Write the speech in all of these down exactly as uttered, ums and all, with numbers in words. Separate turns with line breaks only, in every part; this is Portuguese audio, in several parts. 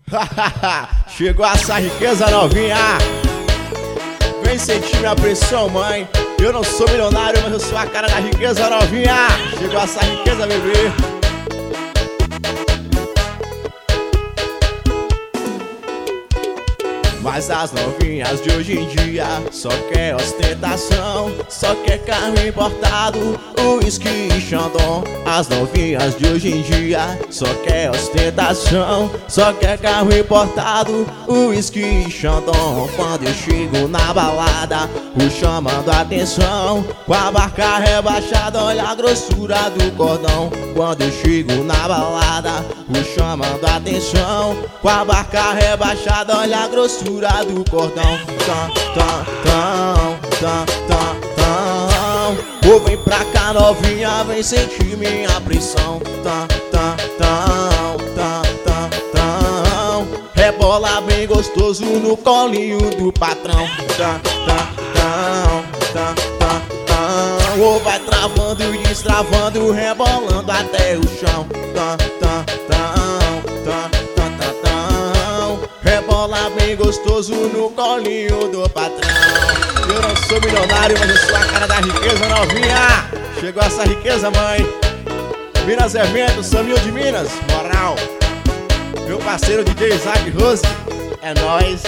Chegou essa riqueza novinha. Vem sentir minha pressão, mãe. Eu não sou milionário, mas eu sou a cara da riqueza novinha. Chegou essa riqueza, bebê. Mas as novinhas de hoje em dia só quer ostentação, só quer carro importado, uísque e Chandon. As novinhas de hoje em dia só quer ostentação, só quer carro importado, uísque e Chandon. Quando eu chego na balada, o chamando a atenção, com a barca rebaixada, olha a grossura do cordão. Quando eu chego na balada, o chamando a atenção, com a barca rebaixada, olha a grossura do cordão. Tão, tão, tão, tão, tão, tão. Ô, vem pra cá novinha, vem sentir minha pressão. Tão, tão, tão, tão, tão, tão. Rebola bem gostoso no colinho do patrão. Tão, tão, tão, tão, tão, tão. Ô, vai travando e destravando, rebolando até o chão. Tão, tão, tão, tão, tão, tão, tão. Rebola bem gostoso no colinho do patrão. Eu não sou milionário, mas eu sou a cara da riqueza novinha. Chegou essa riqueza, mãe. Minas Eventos, Samuel de Minas, moral. Meu parceiro D J Isaac Rose, é nóis.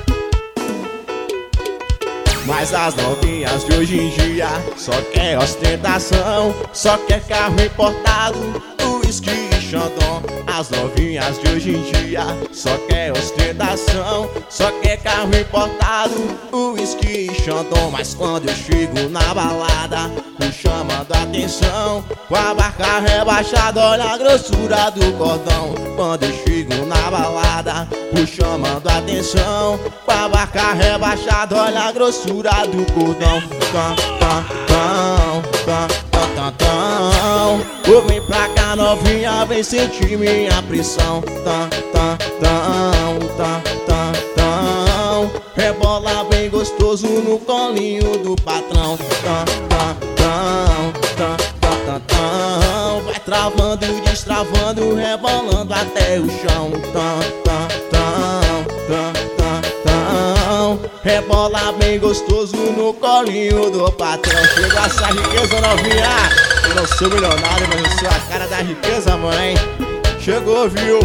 Mas as novinhas de hoje em dia só quer ostentação, só quer carro importado, uísque e Chandon. As novinhas de hoje em dia só quer ostentação, só quer carro importado, uísque e Chandon. Mas quando eu chego na balada, o chamando a atenção, com a barca rebaixada, olha a grossura do cordão. Quando eu chego na balada, o chamando a atenção, com a barca rebaixada, olha a grossura do cordão. Tão, tão, tão, tão, tão, tão, tão. Ô, vem pra cá novinha, vem sentir minha pressão. Tão, tão, tão, tão, tão, tão. Rebola bem gostoso no colinho do patrão. Tão, tão, tão, tão, tão, tão, tão. Vai travando e destravando, rebolando até o chão. Tão, tão, tão, tão, tão, tão. Rebola bem gostoso no colinho do patrão. Chegou essa riqueza novinha. Eu não sou milionário, mas eu sou a cara da riqueza, mãe. Chegou, viu?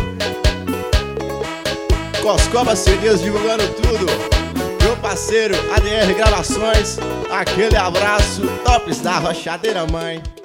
Coscoba C Ds divulgando tudo. Meu parceiro A D R Gravações, aquele abraço. Tops da Rochadeira, mãe.